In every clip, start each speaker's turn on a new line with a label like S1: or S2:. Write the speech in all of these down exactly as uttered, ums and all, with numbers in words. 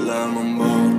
S1: alamim bor.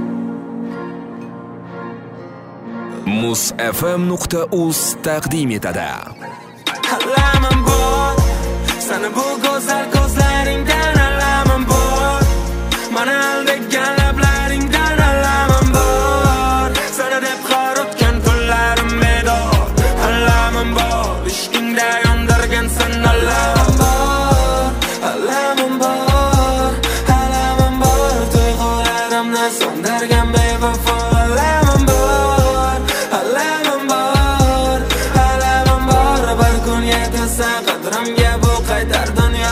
S2: muz f m nuqta uz taqdim etadi.
S1: Alamim bor, seni bu go'zal ko'zlaringdan alamim bor. Mana aldagan lablaringdan alamim bor. Seni deb qarotgan pullarim bedor. Alamim bor, ishqingda yondirgan sen alamim bor. Alamim bor, alamim bor. Tuyg'ularimni so'ndirgan bevafo alamim bor. Alamim bor, alamim bor. Bir kun yetsa qadrimga bu qaytar dunyo.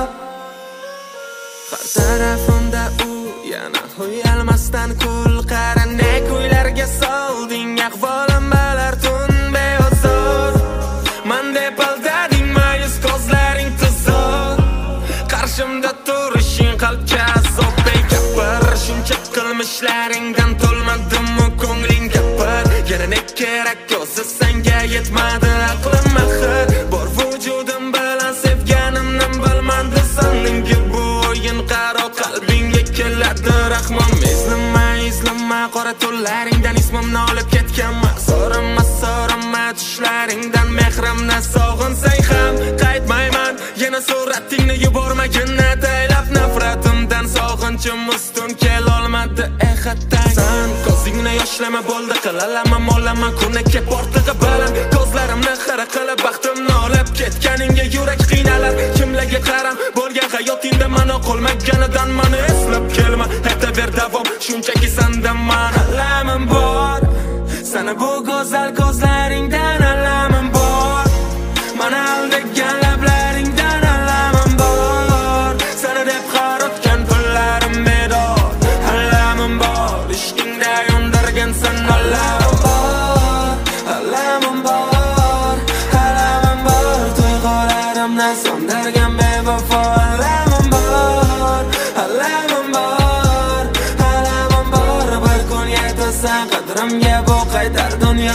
S1: Har tarafimda u yana uyalmasdan kul qara ne kuylarga solding ahvolim balar tun beozor. Men deb aldading mayus ko'zlaring tuzor. Qarshimda turishing qalbga azob begapir. Shuncha qilmishlaringdan to'lmadimmi ko'ngling gapir. Yana ne kerak ko'zi senga yetmadi aqlim axir. Bor vujudim bilan sevganimni bilmadi sendingi bu o'yin qaro qalbingga keladi rahmon. Izlama izlama qora tunlaringdan ismimni olib ketganman. So'rama so'rama tushlaringdan mehrimni sog'insang ham qaytmayman. Yana suratingni yubormagin ataylab nafratimdan sog'inchim ustun kelolmadi ehatang. Sen ko'zingni yoshlama bo'ldi qilalama mollama kunga portig'i baland. Ko'zlarimni xira qilib baxtimni olib ketganingga yurak qiynalar. Kimlarga qaram bo'lgan hayotingda mana qolmaganidan meni eslab kelma. Aytaver davom shunchaki sendan men alamim bor. Seni bu go'zal ko'zlaringdan alamim bor. Mana aldagan lablaringdan alamim bor. Seni deb qarotgan pullarim bedor. Alamim bor, ishqingda yondirgan sen alamim bor. Alamim bor, alamim bor. Tuyg'ularimni so'ndirgan bevafo alamim bor. Alamim bor, alamim bor. Bir kun yetsa qadrimga bu qaytar dunyo.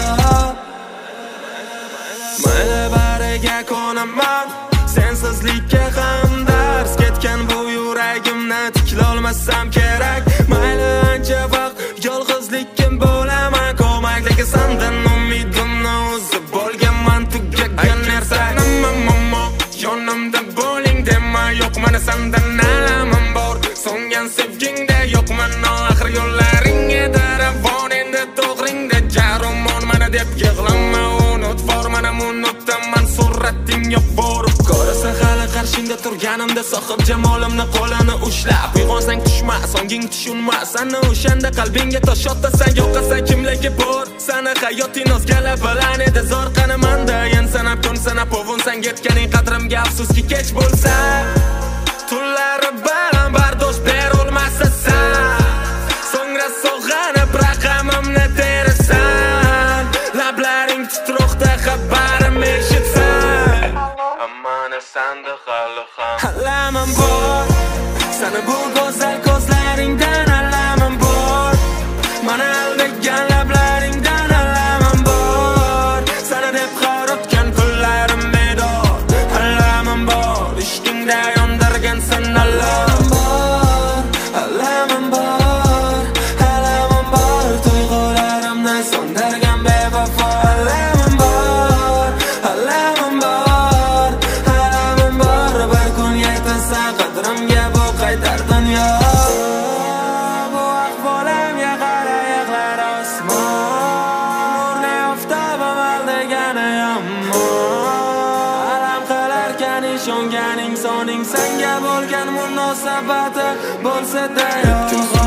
S1: Mayli bariga ko'naman, sensizlikka ham dars ketgan bu yuragimni tiklolmasam kerak. Mayli ancha vaqt yolg'izlikkim bo'laman, ko'makligi sendan umidimni uzib bo'lganman. Tugagan narsanim ammo yonimda bo'ling dema, yo'q mana sendan alamim bor. So'ngan sevgingda yo'qman, oxir yo'llaringga daravon endi to'g'ringda jaromon. Mana deb yig'lama unut for, mana unutaman surating yo'q borib. Ko'rasa hali qarshingda turganimda sohib jamolimni qo'lini ushlab. Uyg'onsang tushma, so'nging tushunma. Seni o'shanda qalbingga tosh otasan, yo'qasa kimlarga bor. Seni hayoting o'zgalar bilan edi zor qanamanda. Yen sanab kun sanab ovunsang yetganing qadrimga afsuski kech bo'lsa. Tunlari bilan bardosh berolmasa sen, so'ngra sog'inib raqamimni terasan. Lablaring titroqda xabarim eshitsan, ammo senda hali ham alamim bor. Seni bu go'zal ko'zlaringdan alamim bor. Mana aldagan lablaringdan alamim bor. Seni deb qarotgan pullarim bedor. Alamim bor, ishqingda yondirgan sen alamim bor. Alamim bor, alamim bor. Tuyg'ularimni so'ndirgan bevafo alamim bor. Alamim bor, alamim bor. Bir kun yetsa qadrimga bu qaytar dunyo. Bu ahvolimga qara yig'lar osmon. Nurli oftobim aldagani yomon. Alam qilarkan ishonganing soning senga bo'lgan munosabati bo'lsa tayyor.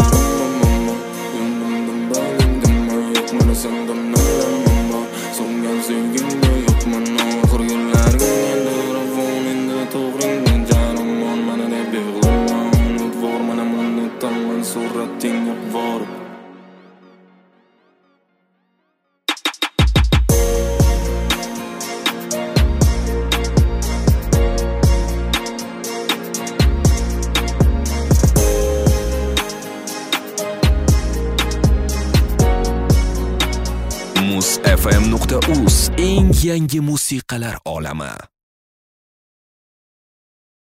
S1: So'ngan sevgimda yo'qman, oxir yo'llarga endi ravon endi to'g'ringda jaromon. Mana deb yig'lama unut for, mana unutaman surating yo'q borib.
S2: muz f m nuqta uz eng yangi musiqalar olami.